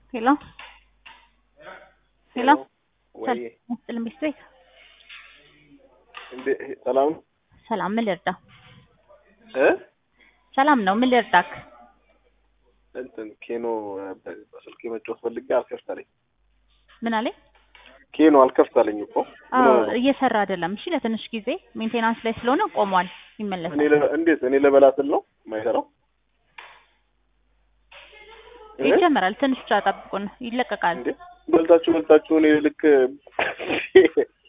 Hello? Hello? ወይ ሰላም ቢስቴክ ሰላም ሰላም ምን ልርዳ? እ ሰላም ነው ምን ልርዳክ? እንትን ኬኖ በስልክ መጫወት ፈልጌ አልከፍታለኝ። ምን አለኝ? ኬኖ አልከፍታለኝ እኮ እየሰራ አይደለም። እሺ ለትንሽ ጊዜ ሜንቴናንስ ላይ ስለሆነ ቆሟል። ይመለሳል። እኔ ለበላስል ነው የማይሰራው? ይጀምራል። ትንሽ ብቻ ጠብቁን፣ ይለቀቃል። እንዴ በልታችሁ እኔ ልክ